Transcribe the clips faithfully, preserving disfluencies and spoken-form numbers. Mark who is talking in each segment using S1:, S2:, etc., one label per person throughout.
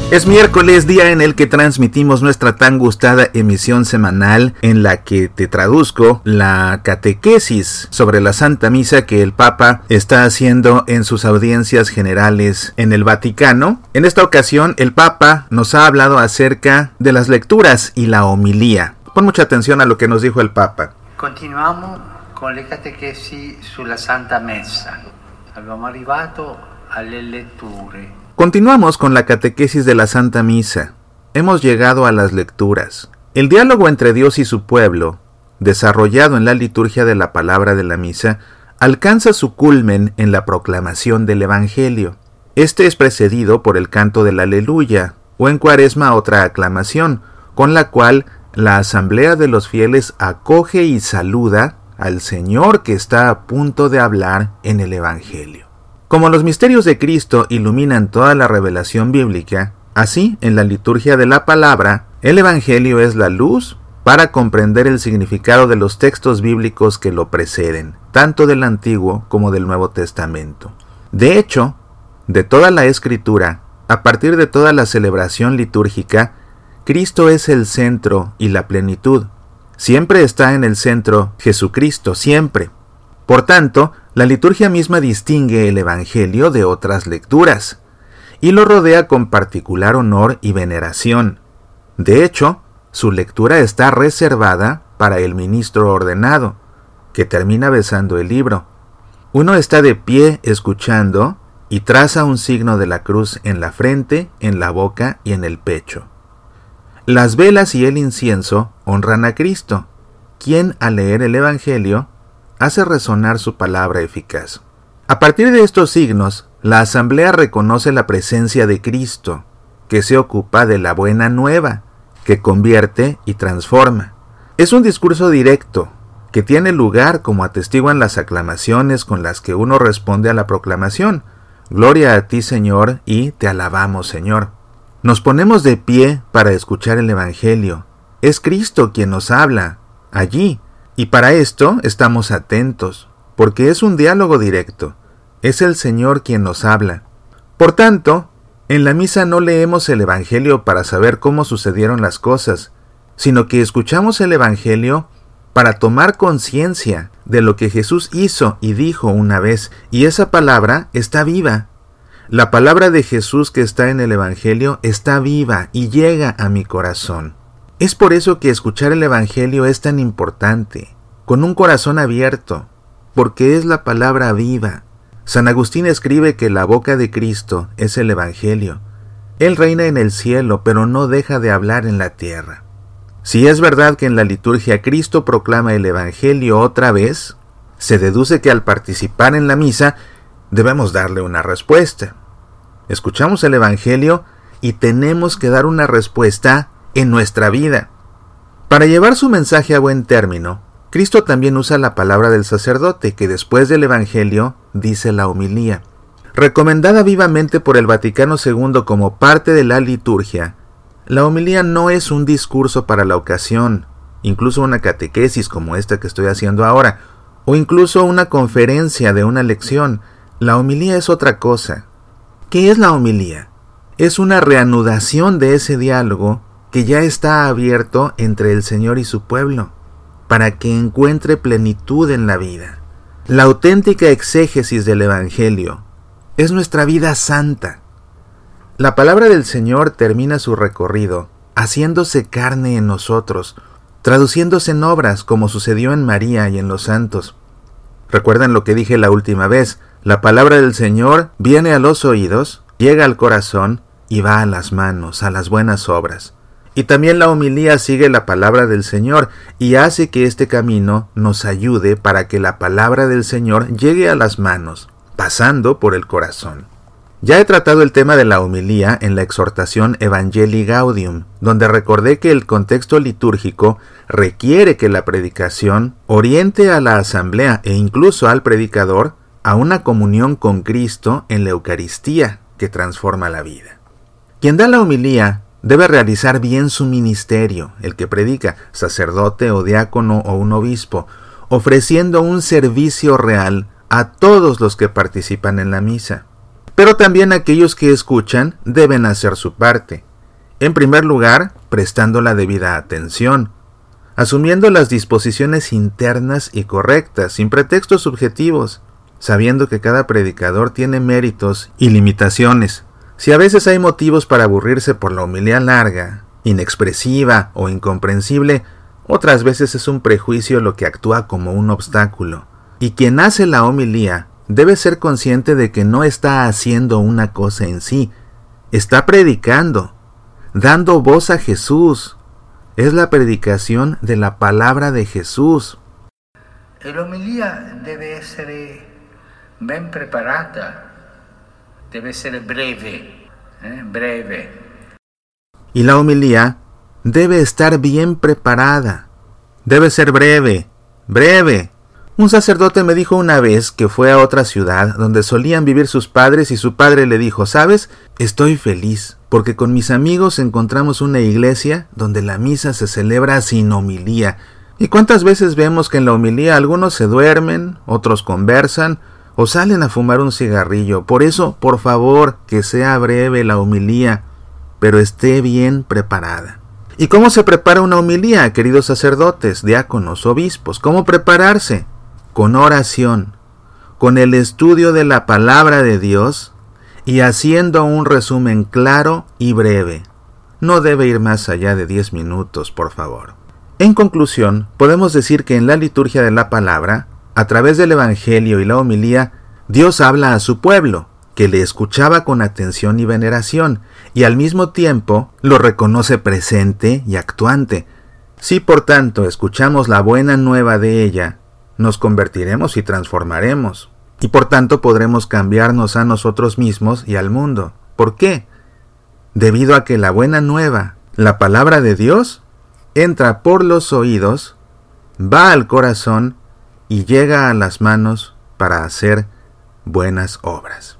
S1: Es miércoles, día en el que transmitimos nuestra tan gustada emisión semanal en la que te traduzco la catequesis sobre la Santa Misa que el Papa está haciendo en sus audiencias generales en el Vaticano. En esta ocasión, el Papa nos ha hablado acerca de las lecturas y la homilía. Pon mucha atención a lo que nos dijo el Papa.
S2: Continuiamo con le catechesi sulla Santa Messa. Abbiamo arrivato alle letture.
S1: Continuamos con la catequesis de la Santa Misa. Hemos llegado a las lecturas. El diálogo entre Dios y su pueblo, desarrollado en la liturgia de la palabra de la misa, alcanza su culmen en la proclamación del Evangelio. Este es precedido por el canto del Aleluya, o en Cuaresma otra aclamación, con la cual la asamblea de los fieles acoge y saluda al Señor que está a punto de hablar en el Evangelio. Como los misterios de Cristo iluminan toda la revelación bíblica, así, en la liturgia de la palabra, el Evangelio es la luz para comprender el significado de los textos bíblicos que lo preceden, tanto del Antiguo como del Nuevo Testamento. De hecho, de toda la Escritura, a partir de toda la celebración litúrgica, Cristo es el centro y la plenitud. Siempre está en el centro Jesucristo, siempre. Por tanto, la liturgia misma distingue el Evangelio de otras lecturas y lo rodea con particular honor y veneración. De hecho, su lectura está reservada para el ministro ordenado, que termina besando el libro. Uno está de pie escuchando y traza un signo de la cruz en la frente, en la boca y en el pecho. Las velas y el incienso honran a Cristo, quien al leer el Evangelio hace resonar su palabra eficaz. A partir de estos signos, la asamblea reconoce la presencia de Cristo, que se ocupa de la buena nueva, que convierte y transforma. Es un discurso directo, que tiene lugar como atestiguan las aclamaciones con las que uno responde a la proclamación. Gloria a ti, Señor, y te alabamos, Señor. Nos ponemos de pie para escuchar el Evangelio. Es Cristo quien nos habla, allí. Y para esto estamos atentos, porque es un diálogo directo. Es el Señor quien nos habla. Por tanto, en la misa no leemos el Evangelio para saber cómo sucedieron las cosas, sino que escuchamos el Evangelio para tomar conciencia de lo que Jesús hizo y dijo una vez, y esa palabra está viva. La palabra de Jesús que está en el Evangelio está viva y llega a mi corazón. Es por eso que escuchar el Evangelio es tan importante, con un corazón abierto, porque es la palabra viva. San Agustín escribe que la boca de Cristo es el Evangelio. Él reina en el cielo, pero no deja de hablar en la tierra. Si es verdad que en la liturgia Cristo proclama el Evangelio otra vez, se deduce que al participar en la misa debemos darle una respuesta. Escuchamos el Evangelio y tenemos que dar una respuesta en nuestra vida. Para llevar su mensaje a buen término, Cristo también usa la palabra del sacerdote, que después del Evangelio dice la homilía. Recomendada vivamente por el Vaticano segundo como parte de la liturgia, la homilía no es un discurso para la ocasión, incluso una catequesis como esta que estoy haciendo ahora, o incluso una conferencia de una lección. La homilía es otra cosa. ¿Qué es la homilía? Es una reanudación de ese diálogo que ya está abierto entre el Señor y su pueblo, para que encuentre plenitud en la vida. La auténtica exégesis del Evangelio es nuestra vida santa. La palabra del Señor termina su recorrido, haciéndose carne en nosotros, traduciéndose en obras como sucedió en María y en los santos. ¿Recuerdan lo que dije la última vez? La palabra del Señor viene a los oídos, llega al corazón y va a las manos, a las buenas obras. Y también la homilía sigue la palabra del Señor y hace que este camino nos ayude para que la palabra del Señor llegue a las manos, pasando por el corazón. Ya he tratado el tema de la homilía en la exhortación Evangelii Gaudium, donde recordé que el contexto litúrgico requiere que la predicación oriente a la asamblea e incluso al predicador a una comunión con Cristo en la Eucaristía que transforma la vida. Quien da la homilía debe realizar bien su ministerio, el que predica, sacerdote o diácono o un obispo, ofreciendo un servicio real a todos los que participan en la misa. Pero también aquellos que escuchan deben hacer su parte. En primer lugar, prestando la debida atención, asumiendo las disposiciones internas y correctas, sin pretextos subjetivos, sabiendo que cada predicador tiene méritos y limitaciones. Si a veces hay motivos para aburrirse por la homilía larga, inexpresiva o incomprensible, otras veces es un prejuicio lo que actúa como un obstáculo. Y quien hace la homilía debe ser consciente de que no está haciendo una cosa en sí, está predicando, dando voz a Jesús. Es la predicación de la palabra de Jesús.
S2: La homilía debe ser ben preparata, debe ser breve, eh? breve.
S1: Y la homilía debe estar bien preparada, debe ser breve, breve. Un sacerdote me dijo una vez que fue a otra ciudad donde solían vivir sus padres y su padre le dijo: ¿sabes? Estoy feliz porque con mis amigos encontramos una iglesia donde la misa se celebra sin homilía. ¿Y cuántas veces vemos que en la homilía algunos se duermen, otros conversan o salen a fumar un cigarrillo? Por eso, por favor, que sea breve la homilía, pero esté bien preparada. ¿Y cómo se prepara una homilía, queridos sacerdotes, diáconos, obispos? ¿Cómo prepararse? Con oración, con el estudio de la palabra de Dios y haciendo un resumen claro y breve. No debe ir más allá de diez minutos, por favor. En conclusión, podemos decir que en la liturgia de la palabra, a través del Evangelio y la homilía, Dios habla a su pueblo, que le escuchaba con atención y veneración, y al mismo tiempo lo reconoce presente y actuante. Si por tanto escuchamos la buena nueva de ella, nos convertiremos y transformaremos, y por tanto podremos cambiarnos a nosotros mismos y al mundo. ¿Por qué? Debido a que la buena nueva, la palabra de Dios, entra por los oídos, va al corazón y llega a las manos para hacer buenas obras.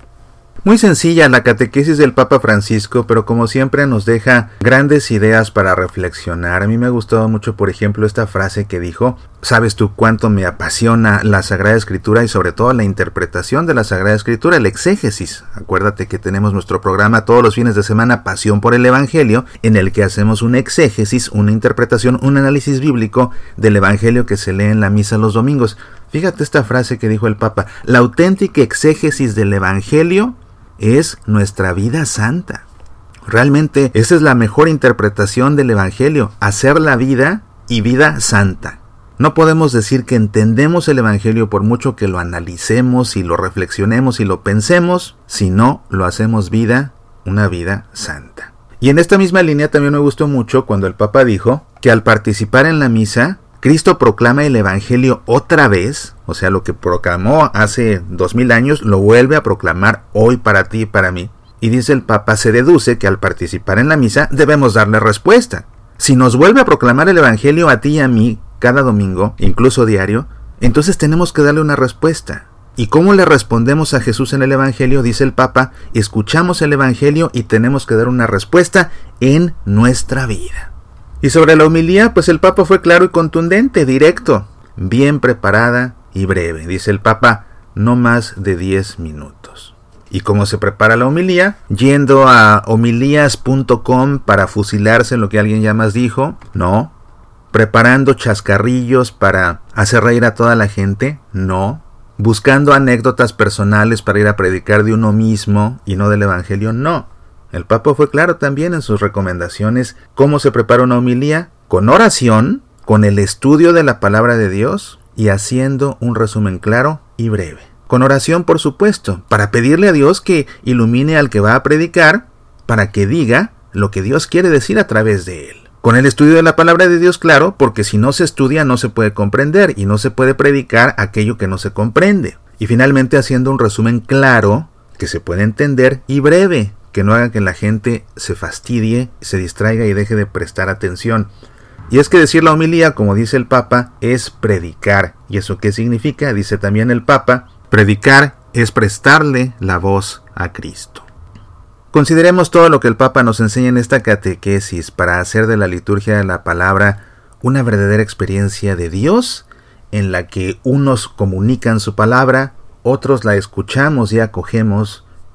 S1: Muy sencilla la catequesis del Papa Francisco, pero como siempre nos deja grandes ideas para reflexionar. A mí me ha gustado mucho, por ejemplo, esta frase que dijo: ¿sabes tú cuánto me apasiona la Sagrada Escritura y sobre todo la interpretación de la Sagrada Escritura, el exégesis? Acuérdate que tenemos nuestro programa todos los fines de semana, Pasión por el Evangelio, en el que hacemos un exégesis, una interpretación, un análisis bíblico del Evangelio que se lee en la misa los domingos. Fíjate esta frase que dijo el Papa: la auténtica exégesis del Evangelio es nuestra vida santa. Realmente esa es la mejor interpretación del Evangelio, hacer la vida y vida santa. No podemos decir que entendemos el Evangelio por mucho que lo analicemos y lo reflexionemos y lo pensemos, si no lo hacemos vida, una vida santa. Y en esta misma línea también me gustó mucho cuando el Papa dijo que al participar en la misa, Cristo proclama el Evangelio otra vez, o sea, lo que proclamó hace dos mil años, lo vuelve a proclamar hoy para ti y para mí. Y dice el Papa, se deduce que al participar en la misa debemos darle respuesta. Si nos vuelve a proclamar el Evangelio a ti y a mí cada domingo, incluso diario, entonces tenemos que darle una respuesta. ¿Y cómo le respondemos a Jesús en el Evangelio? Dice el Papa, escuchamos el Evangelio y tenemos que dar una respuesta en nuestra vida. Y sobre la homilía, pues el Papa fue claro y contundente, directo, bien preparada y breve. Dice el Papa, no más de diez minutos. ¿Y cómo se prepara la homilía? Yendo a homilías punto com para fusilarse en lo que alguien ya más dijo. No. Preparando chascarrillos para hacer reír a toda la gente. No. Buscando anécdotas personales para ir a predicar de uno mismo y no del Evangelio. No. El Papa fue claro también en sus recomendaciones. ¿Cómo se prepara una homilía? Con oración, con el estudio de la palabra de Dios y haciendo un resumen claro y breve. Con oración, por supuesto, para pedirle a Dios que ilumine al que va a predicar, para que diga lo que Dios quiere decir a través de él. Con el estudio de la palabra de Dios, claro, porque si no se estudia no se puede comprender y no se puede predicar aquello que no se comprende. Y finalmente haciendo un resumen claro, que se puede entender y breve, que no haga que la gente se fastidie, se distraiga y deje de prestar atención. Y es que decir la homilía, como dice el Papa, es predicar. ¿Y eso qué significa? Dice también el Papa, predicar es prestarle la voz a Cristo. Consideremos todo lo que el Papa nos enseña en esta catequesis para hacer de la liturgia de la palabra una verdadera experiencia de Dios, en la que unos comunican su palabra, otros la escuchamos y acogemos,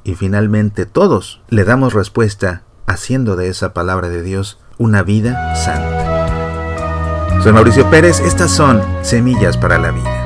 S1: y finalmente todos le damos respuesta haciendo de esa palabra de Dios una vida santa. Soy Mauricio Pérez, estas son Semillas para la Vida.